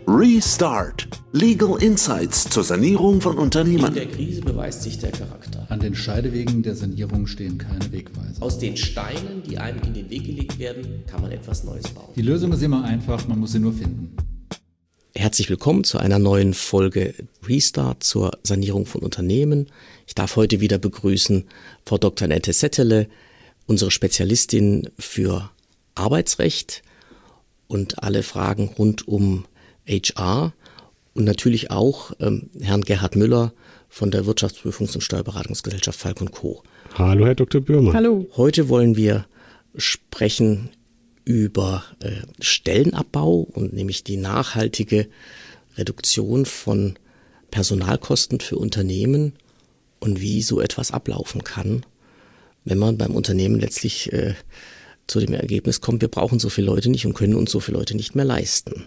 Restart. Legal Insights zur Sanierung von Unternehmen. In der Krise beweist sich der Charakter. An den Scheidewegen der Sanierung stehen keine Wegweiser. Aus den Steinen, die einem in den Weg gelegt werden, kann man etwas Neues bauen. Die Lösung ist immer einfach, man muss sie nur finden. Herzlich willkommen zu einer neuen Folge Restart zur Sanierung von Unternehmen. Ich darf heute wieder begrüßen Frau Dr. Annette Settele, unsere Spezialistin für Arbeitsrecht und alle Fragen rund um HR und natürlich auch Herrn Gerhard Müller von der Wirtschaftsprüfungs- und Steuerberatungsgesellschaft Falk & Co. Hallo, Herr Dr. Bürmer. Hallo. Heute wollen wir sprechen über Stellenabbau und nämlich die nachhaltige Reduktion von Personalkosten für Unternehmen und wie so etwas ablaufen kann, wenn man beim Unternehmen letztlich zu dem Ergebnis kommt, wir brauchen so viele Leute nicht und können uns so viele Leute nicht mehr leisten.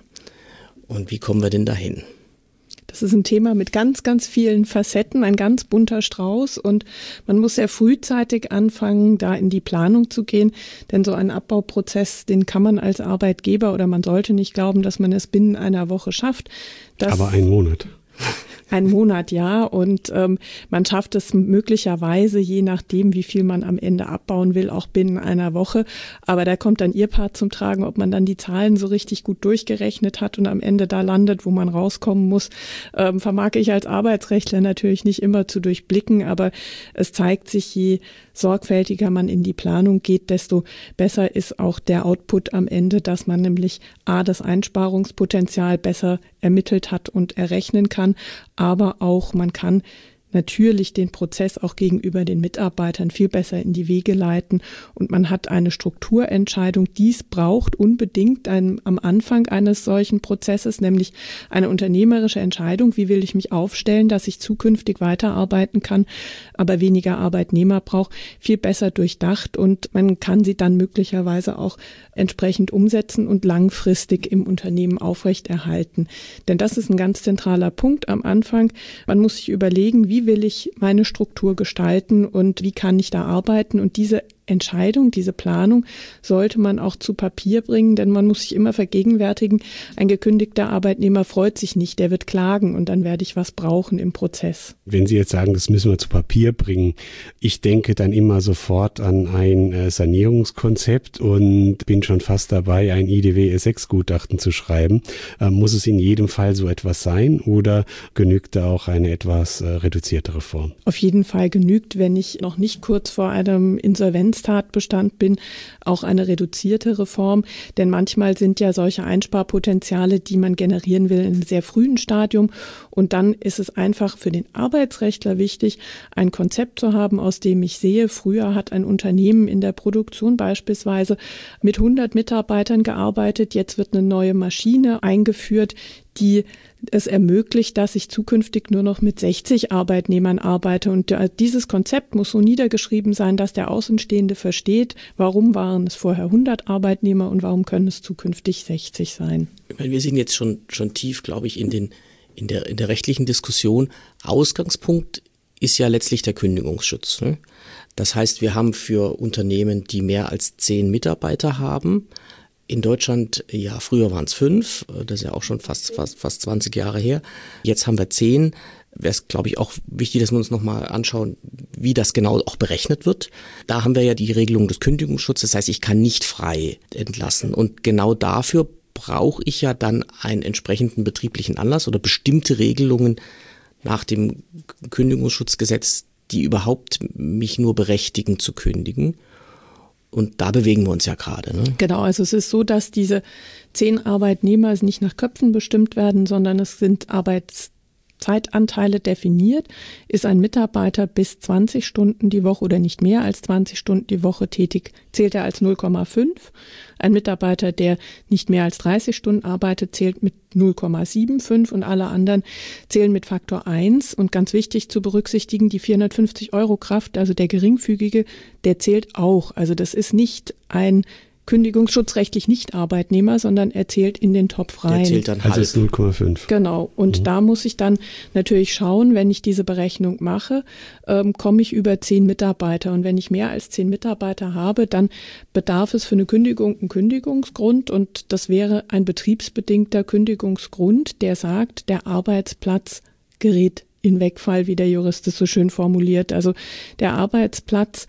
Und wie kommen wir denn dahin? Das ist ein Thema mit ganz, ganz vielen Facetten, ein ganz bunter Strauß und man muss sehr frühzeitig anfangen, da in die Planung zu gehen, denn so ein Abbauprozess, den kann man als Arbeitgeber oder man sollte nicht glauben, dass man es binnen einer Woche schafft. Aber einen Monat. Ein Monat, ja, und man schafft es möglicherweise, je nachdem, wie viel man am Ende abbauen will, auch binnen einer Woche. Aber da kommt dann Ihr Part zum Tragen, ob man dann die Zahlen so richtig gut durchgerechnet hat und am Ende da landet, wo man rauskommen muss, vermag ich als Arbeitsrechtler natürlich nicht immer zu durchblicken, aber es zeigt sich, je sorgfältiger man in die Planung geht, desto besser ist auch der Output am Ende, dass man nämlich das Einsparungspotenzial besser ermittelt hat und errechnen kann, aber auch man kann natürlich den Prozess auch gegenüber den Mitarbeitern viel besser in die Wege leiten und man hat eine Strukturentscheidung. Dies braucht unbedingt am Anfang eines solchen Prozesses, nämlich eine unternehmerische Entscheidung, wie will ich mich aufstellen, dass ich zukünftig weiterarbeiten kann, aber weniger Arbeitnehmer brauche, viel besser durchdacht und man kann sie dann möglicherweise auch entsprechend umsetzen und langfristig im Unternehmen aufrechterhalten. Denn das ist ein ganz zentraler Punkt am Anfang. Man muss sich überlegen, wie will ich meine Struktur gestalten und wie kann ich da arbeiten und diese Entscheidung, diese Planung sollte man auch zu Papier bringen, denn man muss sich immer vergegenwärtigen, ein gekündigter Arbeitnehmer freut sich nicht, der wird klagen und dann werde ich was brauchen im Prozess. Wenn Sie jetzt sagen, das müssen wir zu Papier bringen, ich denke dann immer sofort an ein Sanierungskonzept und bin schon fast dabei, ein IDW-6-Gutachten zu schreiben. Muss es in jedem Fall so etwas sein oder genügt da auch eine etwas reduziertere Form? Auf jeden Fall genügt, wenn ich noch nicht kurz vor einem Insolvenztatbestand bin, auch eine reduzierte Reform, denn manchmal sind ja solche Einsparpotenziale, die man generieren will, in einem sehr frühen Stadium und dann ist es einfach für den Arbeitsrechtler wichtig, ein Konzept zu haben, aus dem ich sehe, früher hat ein Unternehmen in der Produktion beispielsweise mit 100 Mitarbeitern gearbeitet, jetzt wird eine neue Maschine eingeführt, die es ermöglicht, dass ich zukünftig nur noch mit 60 Arbeitnehmern arbeite. Und dieses Konzept muss so niedergeschrieben sein, dass der Außenstehende versteht, warum waren es vorher 100 Arbeitnehmer und warum können es zukünftig 60 sein. Ich meine, wir sind jetzt schon tief, glaube ich, in der rechtlichen Diskussion. Ausgangspunkt ist ja letztlich der Kündigungsschutz. Ne? Das heißt, wir haben für Unternehmen, die mehr als 10 Mitarbeiter haben, in Deutschland, ja, früher waren es 5, das ist ja auch schon fast 20 Jahre her. Jetzt haben wir 10. Wäre es, glaube ich, auch wichtig, dass wir uns nochmal anschauen, wie das genau auch berechnet wird. Da haben wir ja die Regelung des Kündigungsschutzes, das heißt, ich kann nicht frei entlassen. Und genau dafür brauche ich ja dann einen entsprechenden betrieblichen Anlass oder bestimmte Regelungen nach dem Kündigungsschutzgesetz, die überhaupt mich nur berechtigen zu kündigen. Und da bewegen wir uns ja gerade. Ne? Genau, also es ist so, dass diese 10 Arbeitnehmer nicht nach Köpfen bestimmt werden, sondern es sind Zeitanteile definiert. Ist ein Mitarbeiter bis 20 Stunden die Woche oder nicht mehr als 20 Stunden die Woche tätig, zählt er als 0,5. Ein Mitarbeiter, der nicht mehr als 30 Stunden arbeitet, zählt mit 0,75 und alle anderen zählen mit Faktor 1. Und ganz wichtig zu berücksichtigen, die 450 € Kraft, also der geringfügige, der zählt auch. Also das ist nicht ein kündigungsschutzrechtlich nicht Arbeitnehmer, sondern er zählt in den Topf rein. Der zählt dann halb. Also ist 0,5. Genau. Und da muss ich dann natürlich schauen, wenn ich diese Berechnung mache, komme ich über 10 Mitarbeiter. Und wenn ich mehr als 10 Mitarbeiter habe, dann bedarf es für eine Kündigung einen Kündigungsgrund. Und das wäre ein betriebsbedingter Kündigungsgrund, der sagt, der Arbeitsplatz gerät in Wegfall, wie der Jurist es so schön formuliert. Also der Arbeitsplatz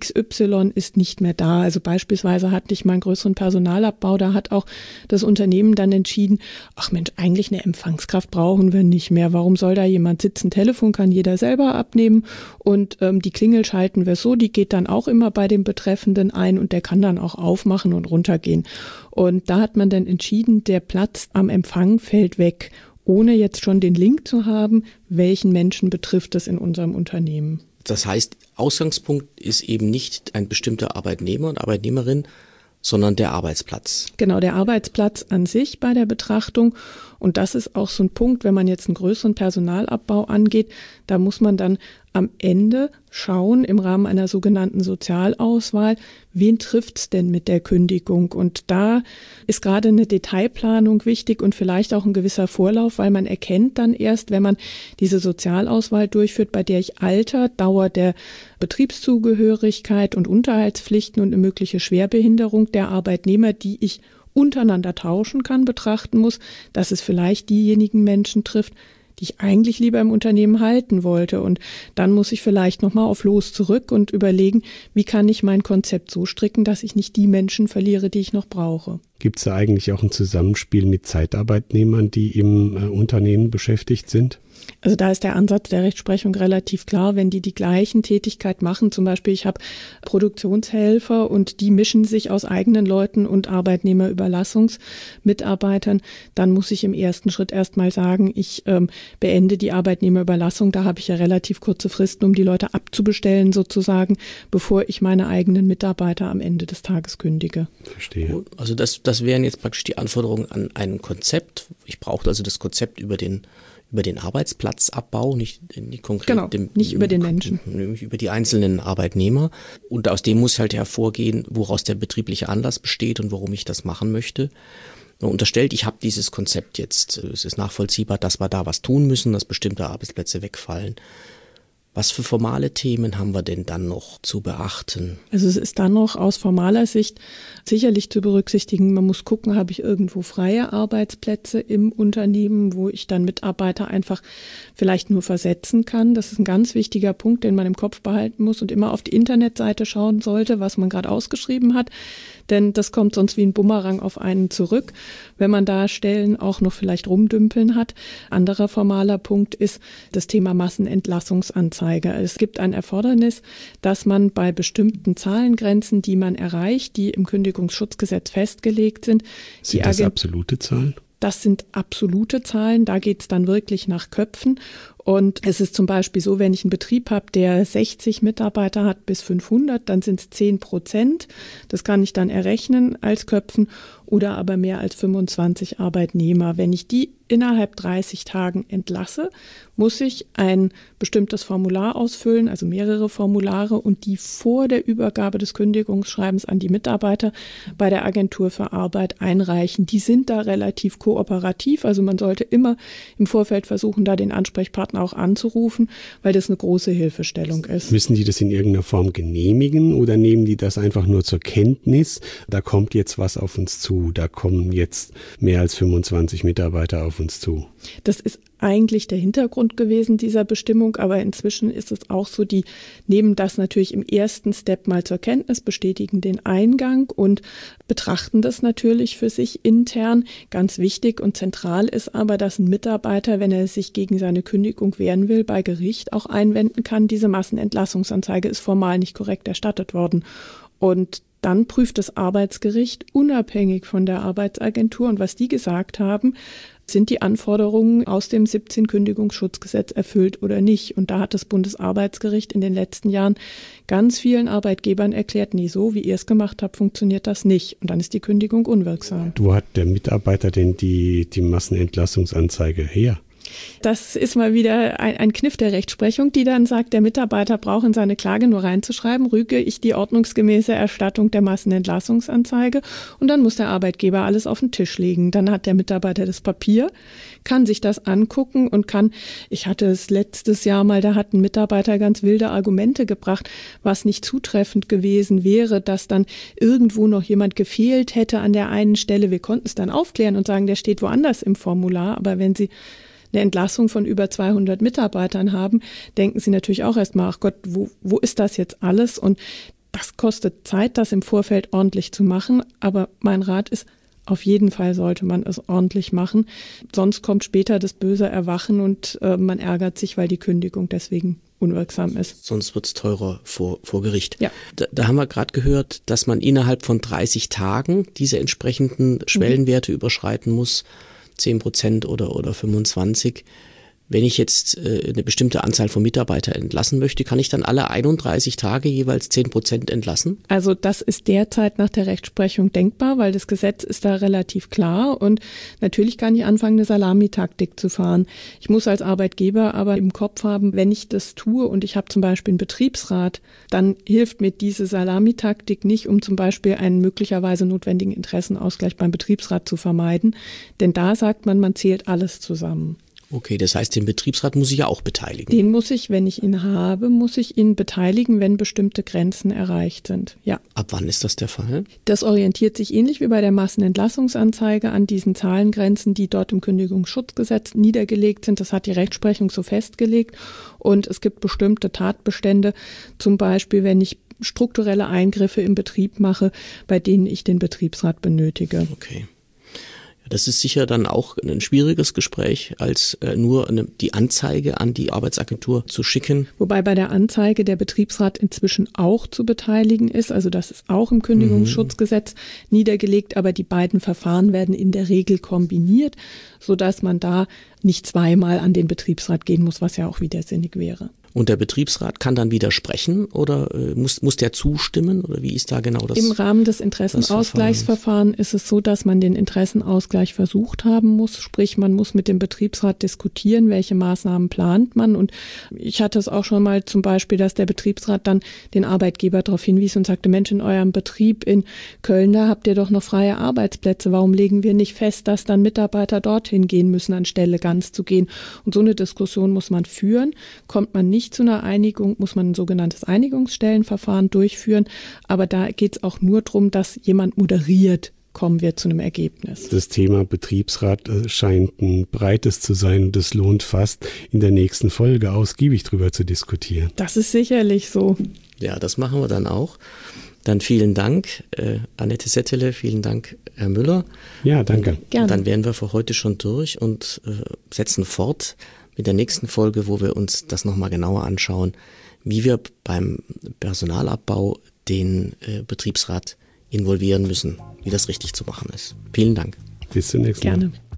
XY ist nicht mehr da. Also beispielsweise hatte ich mal einen größeren Personalabbau, da hat auch das Unternehmen dann entschieden, ach Mensch, eigentlich eine Empfangskraft brauchen wir nicht mehr. Warum soll da jemand sitzen? Telefon kann jeder selber abnehmen und die Klingel schalten wir so, die geht dann auch immer bei dem Betreffenden ein und der kann dann auch aufmachen und runtergehen. Und da hat man dann entschieden, der Platz am Empfang fällt weg, ohne jetzt schon den Link zu haben, welchen Menschen betrifft es in unserem Unternehmen. Das heißt, Ausgangspunkt ist eben nicht ein bestimmter Arbeitnehmer und Arbeitnehmerin, sondern der Arbeitsplatz. Genau, der Arbeitsplatz an sich bei der Betrachtung. Und das ist auch so ein Punkt, wenn man jetzt einen größeren Personalabbau angeht, da muss man dann am Ende schauen, im Rahmen einer sogenannten Sozialauswahl, wen trifft's denn mit der Kündigung? Und da ist gerade eine Detailplanung wichtig und vielleicht auch ein gewisser Vorlauf, weil man erkennt dann erst, wenn man diese Sozialauswahl durchführt, bei der ich Alter, Dauer der Betriebszugehörigkeit und Unterhaltspflichten und eine mögliche Schwerbehinderung der Arbeitnehmer, die ich untereinander tauschen kann, betrachten muss, dass es vielleicht diejenigen Menschen trifft, die ich eigentlich lieber im Unternehmen halten wollte. Und dann muss ich vielleicht nochmal auf Los zurück und überlegen, wie kann ich mein Konzept so stricken, dass ich nicht die Menschen verliere, die ich noch brauche. Gibt es da eigentlich auch ein Zusammenspiel mit Zeitarbeitnehmern, die im Unternehmen beschäftigt sind? Also da ist der Ansatz der Rechtsprechung relativ klar, wenn die gleichen Tätigkeit machen. Zum Beispiel, ich habe Produktionshelfer und die mischen sich aus eigenen Leuten und Arbeitnehmerüberlassungsmitarbeitern. Dann muss ich im ersten Schritt erstmal sagen, ich beende die Arbeitnehmerüberlassung. Da habe ich ja relativ kurze Fristen, um die Leute abzubestellen sozusagen, bevor ich meine eigenen Mitarbeiter am Ende des Tages kündige. Verstehe. Also das wären jetzt praktisch die Anforderungen an ein Konzept. Ich brauche also das Konzept über den Arbeitsplatzabbau, nicht konkret. Genau, nicht über den Menschen. Nämlich über die einzelnen Arbeitnehmer. Und aus dem muss halt hervorgehen, woraus der betriebliche Anlass besteht und warum ich das machen möchte. Man unterstellt, ich habe dieses Konzept jetzt. Es ist nachvollziehbar, dass wir da was tun müssen, dass bestimmte Arbeitsplätze wegfallen. Was für formale Themen haben wir denn dann noch zu beachten? Also es ist dann noch aus formaler Sicht sicherlich zu berücksichtigen, man muss gucken, habe ich irgendwo freie Arbeitsplätze im Unternehmen, wo ich dann Mitarbeiter einfach vielleicht nur versetzen kann. Das ist ein ganz wichtiger Punkt, den man im Kopf behalten muss und immer auf die Internetseite schauen sollte, was man gerade ausgeschrieben hat. Denn das kommt sonst wie ein Bumerang auf einen zurück, wenn man da Stellen auch noch vielleicht rumdümpeln hat. Anderer formaler Punkt ist das Thema Massenentlassungsanzeige. Es gibt ein Erfordernis, dass man bei bestimmten Zahlengrenzen, die man erreicht, die im Kündigungsschutzgesetz festgelegt sind. Sind das absolute Zahlen? Das sind absolute Zahlen, da geht es dann wirklich nach Köpfen. Und es ist zum Beispiel so, wenn ich einen Betrieb habe, der 60 Mitarbeiter hat bis 500, dann sind es 10%. Das kann ich dann errechnen als Köpfen oder aber mehr als 25 Arbeitnehmer. Wenn ich die innerhalb 30 Tagen entlasse, muss ich ein bestimmtes Formular ausfüllen, also mehrere Formulare und die vor der Übergabe des Kündigungsschreibens an die Mitarbeiter bei der Agentur für Arbeit einreichen. Die sind da relativ kooperativ, also man sollte immer im Vorfeld versuchen, da den Ansprechpartner auch anzurufen, weil das eine große Hilfestellung ist. Müssen die das in irgendeiner Form genehmigen oder nehmen die das einfach nur zur Kenntnis? Da kommt jetzt was auf uns zu, da kommen jetzt mehr als 25 Mitarbeiter auf uns zu. Das ist eigentlich der Hintergrund gewesen dieser Bestimmung, aber inzwischen ist es auch so, die nehmen das natürlich im ersten Step mal zur Kenntnis, bestätigen den Eingang und betrachten das natürlich für sich intern. Ganz wichtig und zentral ist aber, dass ein Mitarbeiter, wenn er sich gegen seine Kündigung wehren will, bei Gericht auch einwenden kann, diese Massenentlassungsanzeige ist formal nicht korrekt erstattet worden. Und dann prüft das Arbeitsgericht unabhängig von der Arbeitsagentur und was die gesagt haben, sind die Anforderungen aus dem 17 Kündigungsschutzgesetz erfüllt oder nicht. Und da hat das Bundesarbeitsgericht in den letzten Jahren ganz vielen Arbeitgebern erklärt, nee, so wie ihr es gemacht habt, funktioniert das nicht. Und dann ist die Kündigung unwirksam. Wo hat der Mitarbeiter denn die Massenentlassungsanzeige her? Das ist mal wieder ein Kniff der Rechtsprechung, die dann sagt, der Mitarbeiter braucht in seine Klage nur reinzuschreiben, rüge ich die ordnungsgemäße Erstattung der Massenentlassungsanzeige, und dann muss der Arbeitgeber alles auf den Tisch legen. Dann hat der Mitarbeiter das Papier, kann sich das angucken und ich hatte es letztes Jahr mal, da hat ein Mitarbeiter ganz wilde Argumente gebracht, was nicht zutreffend gewesen wäre, dass dann irgendwo noch jemand gefehlt hätte an der einen Stelle. Wir konnten es dann aufklären und sagen, der steht woanders im Formular, aber wenn Sie eine Entlassung von über 200 Mitarbeitern haben, denken Sie natürlich auch erstmal, ach Gott, wo ist das jetzt alles? Und das kostet Zeit, das im Vorfeld ordentlich zu machen. Aber mein Rat ist, auf jeden Fall sollte man es ordentlich machen. Sonst kommt später das böse Erwachen und man ärgert sich, weil die Kündigung deswegen unwirksam ist. Sonst wird es teurer vor Gericht. Ja. Da haben wir gerade gehört, dass man innerhalb von 30 Tagen diese entsprechenden Schwellenwerte überschreiten muss. 10% oder 25%. Wenn ich jetzt eine bestimmte Anzahl von Mitarbeitern entlassen möchte, kann ich dann alle 31 Tage jeweils 10% entlassen? Also das ist derzeit nach der Rechtsprechung denkbar, weil das Gesetz ist da relativ klar, und natürlich kann ich anfangen, eine Salamitaktik zu fahren. Ich muss als Arbeitgeber aber im Kopf haben, wenn ich das tue und ich habe zum Beispiel einen Betriebsrat, dann hilft mir diese Salamitaktik nicht, um zum Beispiel einen möglicherweise notwendigen Interessenausgleich beim Betriebsrat zu vermeiden, denn da sagt man zählt alles zusammen. Okay, das heißt, den Betriebsrat muss ich ja auch beteiligen. Den muss ich, wenn ich ihn habe, muss ich ihn beteiligen, wenn bestimmte Grenzen erreicht sind. Ja. Ab wann ist das der Fall? Das orientiert sich ähnlich wie bei der Massenentlassungsanzeige an diesen Zahlengrenzen, die dort im Kündigungsschutzgesetz niedergelegt sind. Das hat die Rechtsprechung so festgelegt. Und es gibt bestimmte Tatbestände, zum Beispiel, wenn ich strukturelle Eingriffe im Betrieb mache, bei denen ich den Betriebsrat benötige. Okay. Das ist sicher dann auch ein schwieriges Gespräch, als nur die Anzeige an die Arbeitsagentur zu schicken. Wobei bei der Anzeige der Betriebsrat inzwischen auch zu beteiligen ist. Also das ist auch im Kündigungsschutzgesetz niedergelegt, aber die beiden Verfahren werden in der Regel kombiniert, sodass man da nicht zweimal an den Betriebsrat gehen muss, was ja auch widersinnig wäre. Und der Betriebsrat kann dann widersprechen oder muss der zustimmen oder wie ist da genau das? Im Rahmen des Interessenausgleichsverfahrens ist es so, dass man den Interessenausgleich versucht haben muss. Sprich, man muss mit dem Betriebsrat diskutieren, welche Maßnahmen plant man. Und ich hatte es auch schon mal zum Beispiel, dass der Betriebsrat dann den Arbeitgeber darauf hinwies und sagte, Mensch, in eurem Betrieb in Köln, da habt ihr doch noch freie Arbeitsplätze. Warum legen wir nicht fest, dass dann Mitarbeiter dorthin gehen müssen, anstelle ganz zu gehen? Und so eine Diskussion muss man führen. Kommt man nicht zu einer Einigung, muss man ein sogenanntes Einigungsstellenverfahren durchführen. Aber da geht es auch nur darum, dass jemand moderiert, kommen wir zu einem Ergebnis. Das Thema Betriebsrat scheint ein breites zu sein und es lohnt fast, in der nächsten Folge ausgiebig drüber zu diskutieren. Das ist sicherlich so. Ja, das machen wir dann auch. Dann vielen Dank, Annette Settele, vielen Dank, Herr Müller. Ja, danke. Gerne. Dann wären wir für heute schon durch und setzen fort mit der nächsten Folge, wo wir uns das nochmal genauer anschauen, wie wir beim Personalabbau den Betriebsrat involvieren müssen, wie das richtig zu machen ist. Vielen Dank. Bis zum nächsten Mal. Gerne.